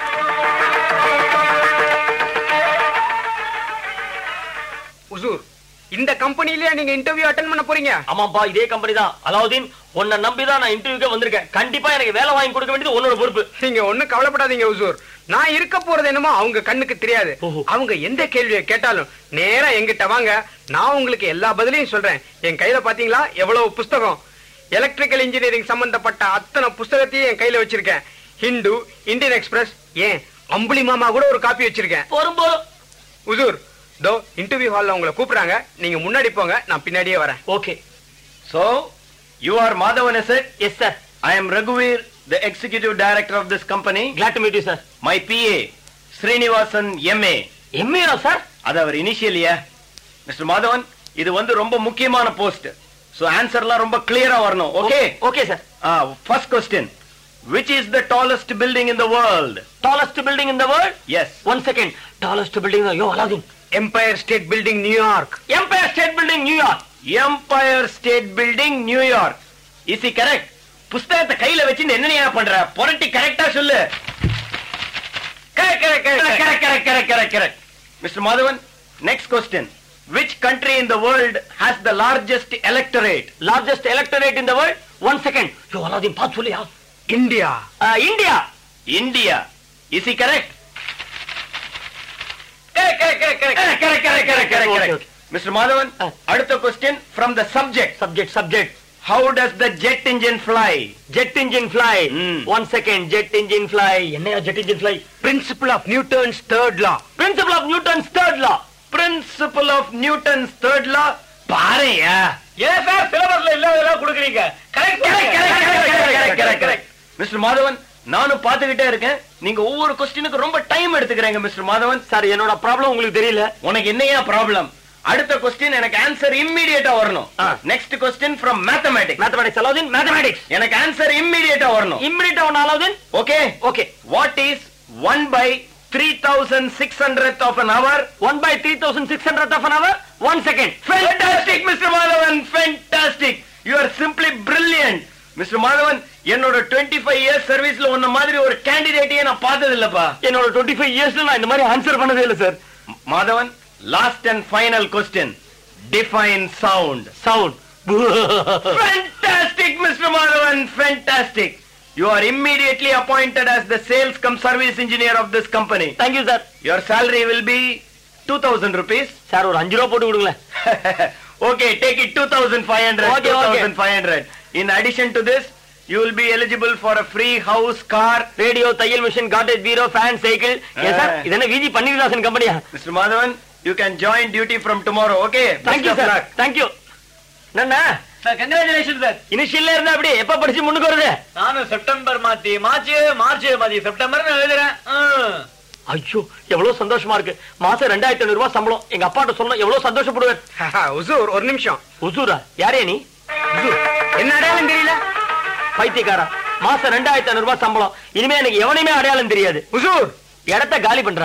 உசூர், இந்த கம்பெனிலேயே நீங்க இன்டர்வியூ அட்டெண்ட் பண்ண போறீங்க? ஆமாப்பா, இதே கம்பெனி தான். அலாவுதீன், உன்னை நம்பிதான் நான் இன்டர்வியூக்கே வந்திருக்கேன். கண்டிப்பா எனக்கு வேலை வாங்கி கொடுக்க வேண்டியது உன்னோட பொறுப்பு. நீங்க ஒண்ணும் கவலைப்படாதீங்க உசூர். நான் இருக்க போறது என்னமோ அவங்க கண்ணுக்கு தெரியாது. அவங்க எந்த கேள்வியை கேட்டாலும் நேரா எங்கிட்ட வாங்க, நான் உங்களுக்கு எல்லா பதிலையும் சொல்றேன். என் கையில பாத்தீங்களா எவ்வளவு புஸ்தகம்? எலக்ட்ரிக்கல் இன்ஜினியரிங் சம்பந்தப்பட்ட அத்தனை புஸ்தகத்தையும் என் கையில வச்சிருக்கேன். ஹிந்து, இந்தியன் எக்ஸ்பிரஸ், ஏன் அம்புலி மாமா கூட ஒரு காப்பி வச்சிருக்கேன். உசூர், தோ இன்டர்வியூ ஹால்ல உங்களை கூப்பிடுறாங்க. நீங்க முன்னாடி போங்க, நான் பின்னாடியே வரேன். Okay. So, you are Madhavan, is it? Yes, sir. I am Raghuveer, the executive director of this company. Glad to meet you, sir. My PA, Srinivasan MA. MA, sir? அது அவர் இனிஷியலியா? மிஸ்டர் மாதவன், இது வந்து ரொம்ப முக்கியமான போஸ்ட். So, ஆன்சர்லாம் ரொம்ப கிளியரா வரணும். Okay? Okay, sir. First question. Which is the tallest building in the world? Tallest building in the world? Yes. 1 second. Tallest building. Yo, Aladdin. Empire State Building, New York. Empire State Building, New York. Empire State Building, New York. Is he correct? புஸ்தகத்தை கையில வச்சு என்னையா பண்ற? பொரட்டி கரெக்டா சொல்லு. Correct. Mr. Madhavan, next question. Which country in the world has the largest electorate? Largest electorate in the world? 1 second. Yo, Aladdin, path சொல்லியா? India. India. India. Is he correct? Correct. Okay. Mr. Madhavan, அடுத்த question from the subject. Subject. How does the jet engine fly? Jet engine fly. 1 second. Jet engine fly. என்னையா jet engine fly? Principle of Newton's third law. Principle of Newton's third law. Principle of Newton's third law. பாருயா. ஏன் சார் சிலபஸ்ல இல்லாததெல்லாம் கொடுக்குறீங்க? Correct. Mr. Madhavan, நானும் பாத்துக்கிட்டே இருக்கேன். நீங்க ஒவ்வொரு கொஸ்டினுக்கு ரொம்ப டைம் எடுத்துக்கிறீங்க மிஸ்டர் மாதவன். சார், என்னோட ப்ராப்ளம் உங்களுக்கு தெரியல. உனக்கு என்னையா ப்ராப்ளம்? அடுத்த கொஸ்டின் எனக்கு ஆன்சர் இம்மிடியேட்டா வரணும். Next question from mathematics. Mathematics Alavudeen, mathematics. எனக்கு ஆன்சர் இம்மிடியேட்டா வரணும். இம்மிடியேட்டா ஒன்னு Alavudeen. Okay. What is 1/3600th of an hour? 1/3600th of an hour? 1 second. Fantastic, Mr. Madhavan. Fantastic. You are simply brilliant. Mr. Madhavan, என்னோட 25 years சர்வீஸ்ல உன்ன மாதிரி ஒரு கேண்டிடேட்டையே நான் பார்த்தது இல்லப்பா. என்னோட 25 இயர்ஸ்ல நான் இந்த மாதிரி ஆன்சர் பண்ணதே இல்ல sir. Madhavan, last and final question. Define sound. Fantastic, Mr. Madhavan. Fantastic. You are immediately appointed as the sales cum service engineer of this company. Thank you, sir. Your salary will be 2000 rupees. Sir, ஒரு 5 ரூபாய் போட்டு கொடுங்களேன். Okay, take it 2500. Okay. 2500. In addition to this, you will be eligible for a free house, car, radio, தையல் machine, cottage, bureau, fan, cycle. Yes sir, இதென்ன விஜி பன்னீர்தாசன் கம்பெனியா? Mr. Madhavan, you can join duty from tomorrow. Okay? Thank you, sir. Thank you. நன்னா Sir, congratulations, sir. இனிஷியல்ல இருந்தா அப்படி எப்ப படிச்சு முன்னுக்கு வருது? நானும் செப்டம்பர் மாத்தி மார்ச் செப்டம்பர் எழுதுறேன். ஐயோ, எவ்வளவு சந்தோஷமா இருக்கு. மாசம் 2500 ரூபாய் சம்பளம். எங்க அப்பாட்ட சொன்னா எவ்வளவு சந்தோஷப்படுவேன். உசூர், ஒரு நிமிஷம். உசூரா? யாரே நீ? என்ன அடையாளம் தெரியல? பைத்தியக்காரா, மாசம் 2500 ரூபாய் சம்பளம். இனிமே எனக்கு எவனையுமே அடையாளம் தெரியாது. உசூர், இடத்த காலி பண்றா.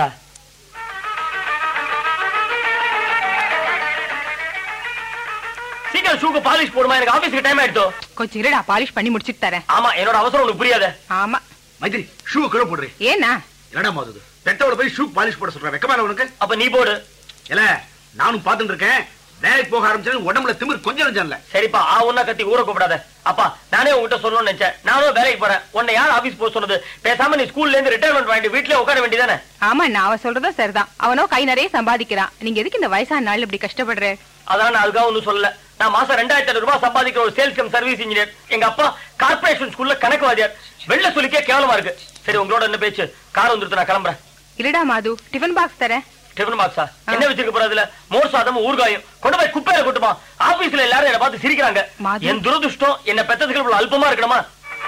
சீக்கிரம் ஷூக்கு பாலிஷ் போடுமா, எனக்கு ஆபீஸ்க்கு டைம் ஆயிடுச்சு. கொஞ்சம் இருடா, பாலிஷ் பண்ணி முடிச்சிட்டு தரேன். ஆமா, என்னோட அவசரம் உனக்கு புரியாத. ஆமா. மைத்ரி, ஷூ கீழ போடுறே. ஏன்னா என்னடா மாதுது? பெட்டோட போய் ஷூ பாலிஷ் போட சொல்றேன். வெக்கமா உனக்கு? அப்ப நீ போடு. இல்ல, நானும் பாத்துட்டு இருக்கேன். வேலைக்கு போக ஆரம்பிச்சா உடம்புல திமிர் கொஞ்சம் நஞ்சம் இல்ல. சரிப்பா, ஒன்னா கத்தி ஊற கூப்பிடாத. அப்பா, நானே உங்ககிட்ட சொல்லணும்னு நினைச்சேன். நானும் வேலைக்கு போறேன். உன்னை யார் ஆபீஸ் போக சொன்னது? பேசாம நீ ஸ்கூல்ல இருந்து ரிட்டையர்மெண்ட் வாங்கிட்டு வீட்லயே உட்கார வேண்டியதானே? ஆமா, நான் அவ சொல்றதும் சரிதான். அவனோ கை நிறைய சம்பாதிக்கிறான். நீங்க எதுக்கு இந்த வயசான நாள் இப்படி கஷ்டப்படுற? அதான் நான் அதுக்காக ஒன்னும் சொல்லல. நான் மாசம் 2500 ரூபாய் சம்பாதிக்கிற ஒரு சேல்ஸ் கம் சர்வீஸ் இன்ஜினியர். எங்க அப்பா கார்பரேஷன் ஸ்கூல்ல கணக்கு வாத்தியார். வெள்ள சொல்லிக்கே கேவலமா இருக்கு. சரி, உங்களோட என்ன பேச்சு? கார் வந்துருத்து, நான் கிளம்புறேன். இல்லடா மாது, டிஃபன் பாக்ஸ் தரேன். டிஃபன் பாக்ஸா? என்ன வச்சிருக்க போறதுல? மோர் சாதம், ஊர்காயும். கொண்டு போய் குப்பையில கொட்டுமா. ஆபீஸ்ல எல்லாரும் என்ன பார்த்து சிரிக்கிறாங்க. என் துரதிருஷ்டம் என்ன பெத்ததுக்கு இவ்வளவு அல்பமா இருக்கணுமா?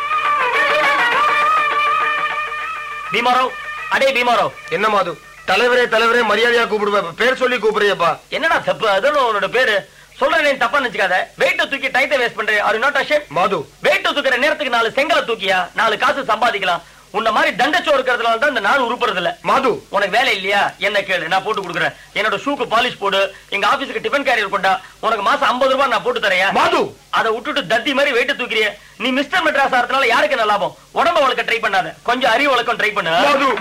பீமாராவ், அடே பீமாராவ். என்ன மாது? தலைவரே மரியாதையா கூப்பிடுவேன். பேர் சொல்லி கூப்பிடுறியப்பா. என்னடா தப்பு? அதான் உன்னோட பேரு. சொல்றேன், தப்பா நினைச்சுக்காத. வெயிட்ட தூக்கி டைத்தை வேஸ்ட் பண்றேன். Are you not ashamed? Madhu, வெயிட்ட தூக்குற நேரத்துக்கு 4 செங்கலை தூக்கியா 4 காசு சம்பாதிக்கலாம். உன்ன மாதிரி தண்டச்சோ இருக்கிறதுனால தான் இந்த நாள் உருப்புறது இல்ல. மாது, உனக்கு வேலை இல்லையா? என்ன கேளு, நான் போட்டு கொடுக்குறேன். என்னோட ஷூக்கு பாலிஷ் போடு, எங்க ஆபீஸுக்கு டிஃபன் கேரியர் கொண்டா, உனக்கு மாசம் 50 ரூபாய் நான் போட்டு தரேன். மாது, அதை விட்டுட்டு தத்தி மாதிரி வெயிட் தூக்கிறிய. நீ மிஸ்டர் மெட்ராஸ் ஆறதுனால யாருக்கு என்ன லாபம்? உடம்ப வளர்க்க ட்ரை பண்ணாத, கொஞ்சம் அறிவு வளர்க்க ட்ரை பண்ணு. மாது,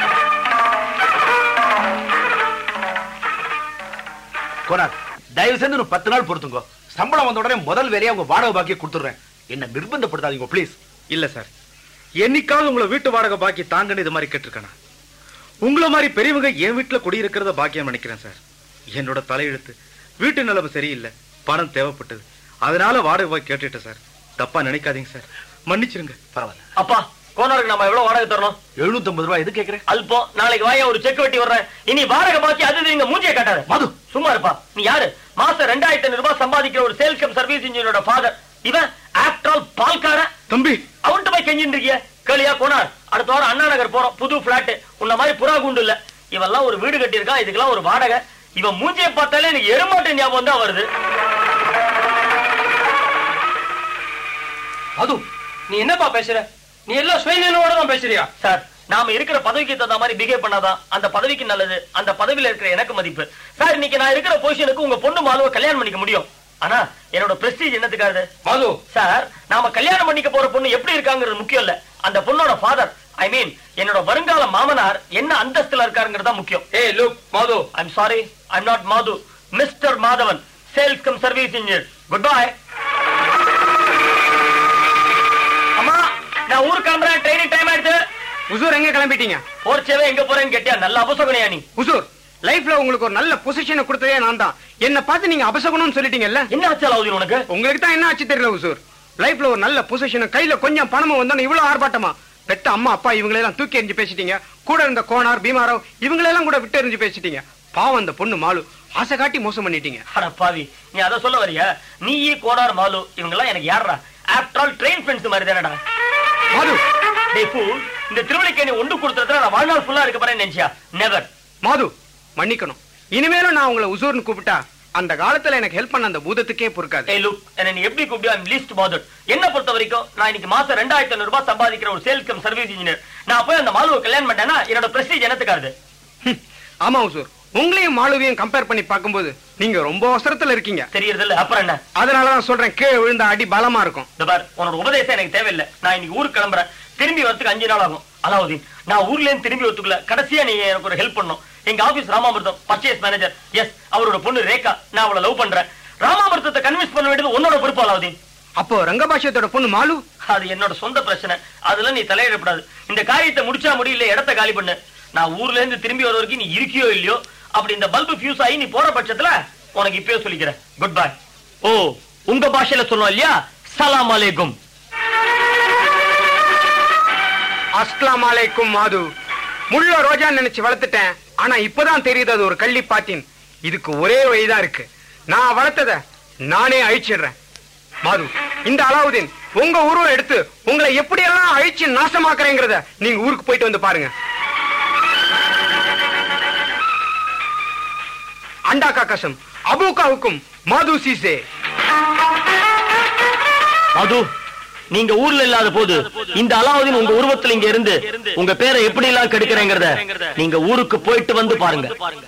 கோனார், தயவு செஞ்சு ஒரு 10 நாள் பொறுத்துங்க. சம்பளம் வந்த உடனே முதல் வேலையா உங்க வாடகை பாக்கியை கொடுத்துறேன். என்ன நிர்பந்தப்படுத்தாதீங்க ப்ளீஸ். இல்ல சார், என்னைக்காவது உங்களை வீட்டு வாடகை பாக்கி தாங்கன்னு இது மாதிரி கேட்டிருக்கானா? உங்களை மாதிரி பெரியவங்க என் வீட்டுல குடியிருக்கிறத பாக்கியம் நினைக்கிறேன் சார். என்னோட தலையெழுத்து, வீட்டு நிலைமை சரியில்லை, பணம் தேவைப்பட்டது, அதனால வாடகை பாக்கி கேட்டுட்டேன் சார். தப்பா நினைக்காதீங்க சார், மன்னிச்சிருங்க. பரவாயில்ல. அப்பா, கோனாருக்கு நம்ம எவ்வளவு வாடகை தரணும்? 750 ரூபாய். எது கேக்குறேன்? அல்பம். நாளைக்கு வாயா ஒரு செக் வெட்டி வர்றேன். இனி வாடகை பாக்கி அது நீங்க மூஞ்சியை காட்டாரு. மது, சும்மா இருப்பா. நீ யாரு? மாசம் 2500 ரூபாய் சம்பாதிக்கிற ஒரு சேல்ஸ் கம் சர்வீஸ் இன்ஜினியரோட ஃபாதர். இவன் ஆஃப்டர் ஆல் பால்கார தம்பி, அவன்கிட்ட போய் கெஞ்சிட்டு இருக்கிய? கேளியா கோனார், அடுத்த வாரம் அண்ணா நகர் போறோம், புது பிளாட். உன்ன மாதிரி புறா குண்டு இல்ல, இவெல்லாம் ஒரு வீடு கட்டி இருக்கான், இதுக்கெல்லாம் ஒரு வாடகை. இவன் மூஞ்சியை பார்த்தாலே எனக்கு எருமாட்டு ஞாபகம் தான் வருது. அது நீ என்னப்பா பேசுற? நீ எல்லாம் சுயநலோட தான் பேசுறியா? சார், நாம இருக்கிற பதவிக்கு தகுந்த மாதிரி பிஹேவ் பண்ணாதான் அந்த பதவிக்கு நல்லது, அந்த பதவியில இருக்கிற எனக்கு மதிப்பு. சார், இன்னைக்கு நான் இருக்கிற பொசிஷனுக்கு உங்க பொண்ணு மாலுவை கல்யாணம் பண்ணிக்க முடியும். ஆனா என்னோட பிரஸ்டீஜ் என்னத்துக்காது? மது சார், நாம கல்யாணம் பண்ணிக்க போற பொண்ணு எப்படி இருக்காங்கிறது முக்கியம் இல்ல, அந்த பொண்ணோட ஃபாதர், ஐ மீன் என்னோட வருங்கால மாமனார் என்ன அந்தஸ்துல இருக்காருங்கிறதா முக்கியம். ஏய் look Madhu, I'm sorry, I'm not Madhu, mister Madhavan, sales cum service engineer. Good bye. அம்மா, நான் ஊருக்கு கிளம்புறேன், ட்ரெயினிங் டைம் ஆயிடுச்சு. உசூர் எங்க கிளம்பிட்டீங்க? போர்ச்சேவே எங்க போறேன்னு கேட்டியா? நல்ல அபசகுனியா நீ. உசூர், லைஃப்ல உங்களுக்கு ஒரு நல்ல பொசிஷனை கொடுத்ததே நான் தான். என்ன பார்த்து நீங்க அபசகுணம்னு சொல்லிட்டீங்கல்ல? என்ன ஆச்சு அலாவுதீன் உனக்கு? உங்களுக்கு தான் என்ன ஆச்சு தெரியல உசூர். லைஃப்ல ஒரு நல்ல பொசிஷன், கையில கொஞ்சம் பணமும் வந்தோன்னு இவ்வளவு ஆர்ப்பாட்டமா? பெத்த அம்மா அப்பா இவங்களெல்லாம் தூக்கி எறிஞ்சு பேசிட்டீங்க. கூட இருந்த கோனார் பீமாராவ் இவங்களெல்லாம் கூட விட்டு எறிஞ்சு பேசிட்டீங்க. பாவம் அந்த பொண்ணு மாலு, ஆசை காட்டி மோசம் பண்ணிட்டீங்க. அட பாவி, நீ அத சொல்ல வரியா? நீ கோனார் மாலு இவங்கெல்லாம் எனக்கு யாரா? ஆஃப்டர் ஆல் ட்ரெயின் ஃப்ரெண்ட்ஸ் மாதிரி தானடா. மாது, டேய் ஃபூல், இந்த திருவள்ளிக்கேணி ஒன்று கொடுத்ததுல நான் வாழ்நாள் ஃபுல்லா இருக்க போறேன்னு நினைச்சியா? நெவர். மாது, மன்னிக்கணும். இனிமேலும் நான் உங்களை உசூர்னு கூப்பிட்டா அந்த காலத்துல எனக்கு ஹெல்ப் பண்ண அந்த பூதத்துக்கே பொறுக்காது. ஏய் லுக், என்ன நீ எப்படி கூப்பிடுவா? I'm least bothered. என்ன பொறுத்த வரைக்கும் நான் இன்னைக்கு மாசம் 2500 ரூபாய் சம்பாதிக்கிற ஒரு சேல்ஸ் கம் சர்வீஸ் இன்ஜினியர். நான் போய் அந்த மாலுவை கல்யாணம் பண்ணேன்னா என்னோட பிரஸ்டீஜ் என்னத்துக்காது? ஆமா உசூர், உங்களையும் மாலுவையும் கம்பேர் பண்ணி பார்க்கும்போது நீங்க ரொம்ப அவசரத்துல இருக்கீங்க. தெரியறது இல்ல, அப்புறம் என்ன? அதனாலதான் சொல்றேன், கீழே விழுந்த அடி பலமா இருக்கும். இந்த பார், உன்னோட உபதேசம் எனக்கு தேவையில்லை. நான் இன்னைக்கு ஊருக்கு கிளம்புறேன், திரும்பி வரதுக்கு 5 நாள் ஆகும். அலாவுதீன், நான் ஊர்ல இருந்து திரும்பி வரதுக்குள்ள கடைசியா நீ எனக்கு ஒரு ஹெல்ப் பண்ணும். எங்க office Ramamirtham purchase manager, yes, அவரோட பொண்ணு ரேகா, நான் அவளை லவ் பண்றேன். ராமாமிர்தத்தை கன்வின்ஸ் பண்ண வேண்டியது உன்னோட பொறுப்பு அலாவுதீன். அப்போ ரங்கபாஷ்யத்தோட பொண்ணு மாலு? அது என்னோட சொந்த பிரச்சனை, அதுல நீ தலையிடப்படாது. இந்த காரியத்தை முடிச்சா முடியல, இடத்த காலி பண்ணு. நான் ஊர்ல இருந்து திரும்பி வர வரைக்கும் நீ இருக்கியோ இல்லையோ, அப்படி இந்த பல்பு ஃபியூஸ் ஆகி நீ போற பட்சத்துல உனக்கு இப்பயே சொல்லிக்கிறேன், குட் பை. ஓ, உங்க பாஷையில சொல்லணும் இல்லையா? சலாம் அலைக்கும். அஸ்லாம் அலைக்கும் மாது. முள்ள ரோஜா நினைச்சு வளர்த்துட்டேன், ஆனா இப்பதான் தெரியுது அது ஒரு கள்ளி பாத்தின். இதுக்கு ஒரே வழிதான் இருக்கு, நான் வளர்த்தத நானே அழிச்சிடுறேன். மாது, இந்த அலாவுதீன் உங்க உருவம் எடுத்து உங்களை எப்படி எல்லாம் அழிச்சு நாசமாக்குறேங்கிறத நீங்க ஊருக்கு போயிட்டு வந்து பாருங்க. अंडा का कसम, अबू का हुक्म, माधुसी से. மது, நீங்க ஊர்ல இல்லாத போது இந்த அலாவுதீன் உங்க உருவத்துல இங்க இருந்து உங்க பேரை எப்படி எல்லாம் கெடுக்கிறேங்கிறத நீங்க ஊருக்கு போயிட்டு வந்து பாருங்க.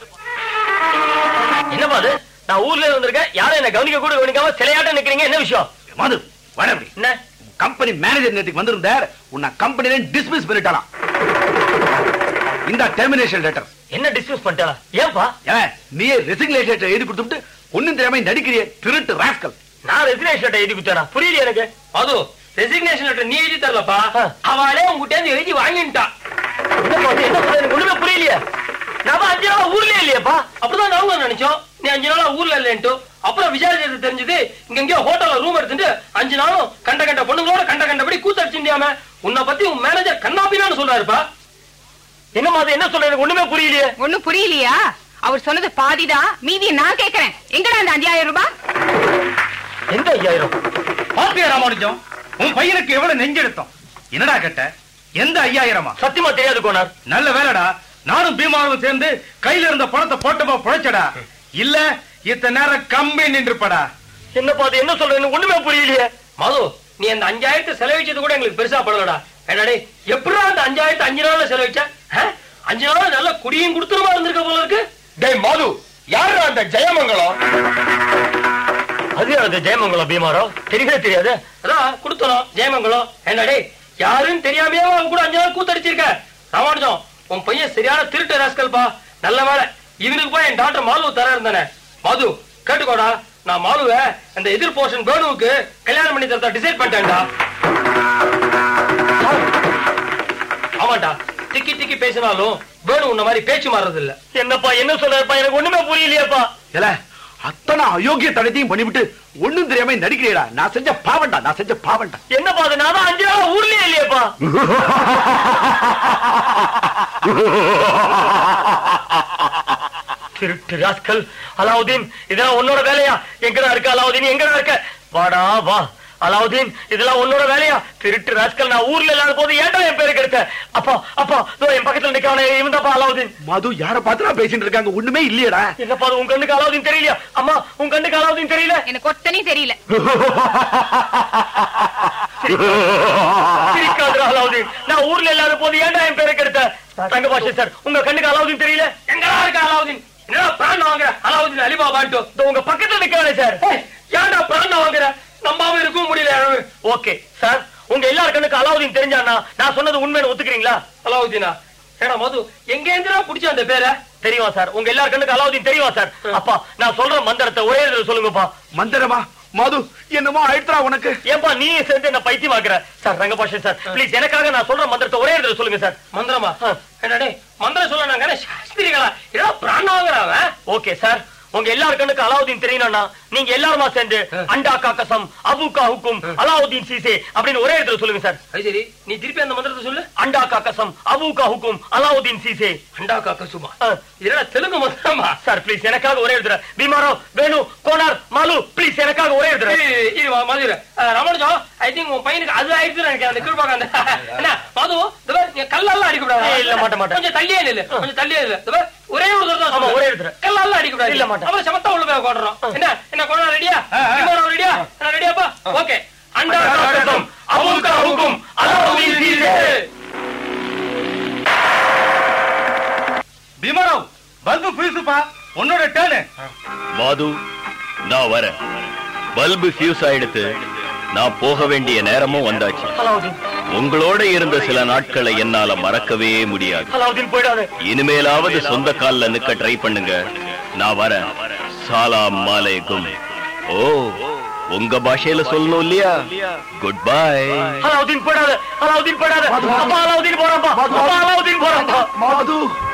என்ன பாது, நான் ஊர்ல வந்திருக்கேன், யாரும் என்ன கவனிக்க கூட கவனிக்காம சிலையாட்ட நிக்கிறீங்க, என்ன விஷயம்? மது, வடபடி. என்ன? கம்பெனி மேனேஜர் நேத்துக்கு வந்திருந்தார், உன்னை கம்பெனில டிஸ்மிஸ் பண்ணிட்டாலாம். இந்த டெர்மினேஷன் லெட்டர். என்ன டிஸ்மிஸ் பண்ணிட்டாளா? ஏன்பா? நீயே ரெசிக்னேஷன் லெட்டர் எழுதி கொடுத்துட்டு ஒண்ணும் தெரியாம நடிக்கிறிய திருட்டு ராஸ்கல். நான் ரெசிக்னேஷன் லெட்டர் எழுதி கொடுத்தேனா? புரியல எனக்கு. அது ரெசிக்னேஷன் லெட்டர் நீ எழுதி தரலப்பா, அவளே உங்ககிட்ட எழுதி வாங்கிட்டா. என்ன சொல்ற, எனக்கு ஒண்ணுமே புரியலையே. நான் 5 நாளா ஊர்லயே இல்லையப்பா. அப்படிதான் நாங்க நினைச்சோம், நீ 5 நாளா ஊர்ல இல்லைன்ட்டு. அப்புறம் விசாரிச்சது தெரிஞ்சது, இங்க எங்கேயோ ஹோட்டல்ல ரூம் எடுத்துட்டு 5 நாளும் கண்ட கண்ட பொண்ணுங்களோட கண்ட கண்டபடி கூத்தடிச்சுண்டியாம உன்னை பத்தி உன் மேனேஜர் கண்ணாபினான்னு சொல்றாருப்பா. என்ன மாதிரி என்ன சொல்ற, எனக்கு ஒண்ணுமே புரியலையே. ஒண்ணும் புரியலையா? அவர் சொன்னது பாதிதான், மீதி நான் கேட்கிறேன். எங்கடா அந்த 5000 ரூபாய்? எந்த 5000? பாத்தியா ராமானுஜம், உன் பையனுக்கு எவ்வளவு நெஞ்செடுத்தோம். என்னடா கேட்ட? எந்த 5000? சத்தியமா தெரியாது கோனார். நல்ல வேலைடா, நானும் பீமாவும் சேர்ந்து கையில இருந்த பணத்தை போட்டமா புழைச்சடா. இல்ல இத்தனை நேரம் கம்பி நின்றுப்படா. என்ன பாது, என்ன சொல்ற, எனக்கு ஒண்ணுமே புரியலையே. மது, நீ அந்த 5000 செலவழிச்சது கூட எங்களுக்கு பெருசா படலடா. என்னடே எப்படா அந்த 5000 5 நாள்ல செலவிச்சா? 5 நாள் நல்ல குடியும் குடுத்துருமா இருந்திருக்க போல இருக்கு. டேய் மாது, யாரு அந்த ஜெயமங்கலம்? அது அந்த ஜெயமங்கலம் பீமாரோ தெரியவே தெரியாது. அதான் குடுத்தோம் ஜெயமங்கலம். என்னடே யாருன்னு தெரியாமையே அவன் கூட 5 நாள் கூத்தடிச்சிருக்க. ராமானுஜம், உன் பையன் சரியான திருட்டு ராஸ்கல்பா. நல்ல வேலை இவனுக்கு போய் என் டாக்டர் மாலு தர இருந்தானே. மாது கேட்டுக்கோடா, நான் மாலுவ அந்த எதிர் போர்ஷன் வேணுவுக்கு கல்யாணம் பண்ணி தரதா டிசைட் பண்ணிட்டேன்டா. ஆமாண்டா, திக்கி திக்கி பேசினாலும் வேணு உன்ன மாதிரி பேச்சு மாறுறது இல்ல. என்னப்பா என்ன சொல்றப்பா, எனக்கு ஒண்ணுமே புரியலையாப்பா. இல்ல அத்தனை அயோக்கிய தடத்தையும் பண்ணிவிட்டு ஒண்ணும் தெரியாம நடிக்கிறீடா. நான் செஞ்ச பாவண்டா, நான் செஞ்ச பாவண்டா. என்னப்பா அது, நான் தான் 5 நாள் ஊர்லயே இல்லையப்பா. திருட்டு ராஸ்கல் அலாவுதீன், இதெல்லாம் உன்னோட வேலையா? எங்கடா இருக்க அலாவுதீன், எங்கடா இருக்க? வாடா வா அலாவுதீன், இதெல்லாம் உன்னோட வேலையா? திருட்டு ராஸ்கல், நான் ஊர்ல இல்லாத போது ஏன்டா என் பேருக்கு எடுத்த? அப்பா அப்பா என் பக்கத்துல நிக்கானே இவன் தான்ப்பா அலாவுதீன். மது யார பாத்துறா பேசிட்டு இருக்காங்க, ஒண்ணுமே இல்லையடா. என்னப்பா உன் கண்ணுக்கு அலாவுதீன் தெரியலையா? அம்மா உன் கண்ணுக்கு அலாவுதீன் தெரியல? எனக்கு ஒத்தனையும் தெரியல. சிரிக்காதடா அலாவுதீன், நான் ஊர்ல இல்லாத போது ஏன்டா என் பேருக்கு எடுத்த? தங்க பாஷா சார், உங்க கண்ணுக்கு அலாவுதீன் தெரியல? எங்கடா இருக்க அலாவுதீன்? என்னடா பிராணம் வாங்குற அலாவுதீன் அலிபாபான்ட்டு உங்க பக்கத்துல நிக்கிறானே சார். ஏன்டா பிராணம் வாங்குற? நம்பாம இருக்கவும் முடியல. ஓகே சார், உங்க எல்லாரு கண்ணுக்கு அலாவுதீன் தெரிஞ்சானா நான் சொன்னது உண்மைன்னு ஒத்துக்கிறீங்களா? அலாவுதீனா? ஏடா மது, எங்க எந்திரா புடிச்ச அந்த பேரை தெரியுமா சார்? உங்க எல்லாரு கண்ணுக்கு அலாவுதீன் தெரியுமா சார்? அப்பா நான் சொல்ற மந்திரத்தை ஒரே தடவை சொல்லுங்கப்பா. மந்திரமா? மது என்னமோ ஆயிடுறா உனக்கு. ஏன்பா நீ சேர்ந்து என்ன பைத்தியமாக்குற? சார் ரங்கபாஷா சார், ப்ளீஸ் எனக்காக நான் சொல்ற மந்திரத்தை ஒரே தடவை சொல்லுங்க சார். மந்திரமா? என்னடே மந்திரம் சொல்ல நாங்க சாஸ்திரிகளா? ஏதோ பிராணாங்கிறாங்க. ஓகே சார், உங்க எல்லாரு கண்ணுக்கு அலாவுதீன் தெரியணும்னா நீங்க எல்லாருமா சேர்ந்து அண்டா கா கசம் அபு கா ஹுக்கும் அலாவுதீன் சீசே அப்படின்னு ஒரே இடத்துல சொல்லுங்க சார். சரி, நீ திருப்பி அந்த மந்திரத்தை சொல்லு. அண்டா கா கசம் அபு கா ஹுக்கும் அலாவுதீன் சீசே. அண்டா கா கசுமா? இதெல்லாம் தெலுங்கு மந்திரமா? சார் ப்ளீஸ் எனக்காக ஒரே இடத்துல. பீமாரோ, வேணு, கோனார், மாலு ப்ளீஸ் எனக்காக ஒரே இடத்துல. மது ராமானுஜம், ஐ திங்க் உன் பையனுக்கு அது ஆயிடுச்சு நினைக்கிறேன். அந்த கீழ்பாக்க அந்த என்ன மது கல்லெல்லாம் அடிக்கூடாது. இல்ல மாட்ட மாட்டேன். கொஞ்சம் தள்ளியே இல்ல, கொஞ்சம் தள்ளியே இல்ல. ஒரே ஒரு தடவை ஒரே இடத்துல கல்லெல்லாம் அடிக்கூடாது. இல்ல மாட்டேன். அப்புறம் சமத்தா உள்ள போய் கொண்டுறோம். என்ன என்ன கொண்டா ரெடியா? ரெடியா? ரெடியாப்பா? ஓகே. அண்டா கா கசம் அபு கா ஹுக்கும் அலாவுதீன் சீசே. பீமராவ், பல்பு ஃபியூஸ்ப்பா, உன்னோட டர்ன். மாது நான் வரேன். பல்பு ஃபியூஸ் ஆயிடுத்து. நான் போக வேண்டிய நேரமும் வந்தாச்சு. உங்களோட இருந்த சில நாட்களை என்னால மறக்கவே முடியாது. இனிமேலாவது சொந்த கால்ல நிக்க ட்ரை பண்ணுங்க. நான் வரேன். சலாம் அலைக்கும். ஓ, உங்க பாஷையில சொல்லணும் இல்லையா? Good bye. அலாவுதீன் போடாத, அலாவுதீன் போடாத. அப்பா அலாவுதீன் போறாப்பா, அப்பா அலாவுதீன் போறாப்பா. மது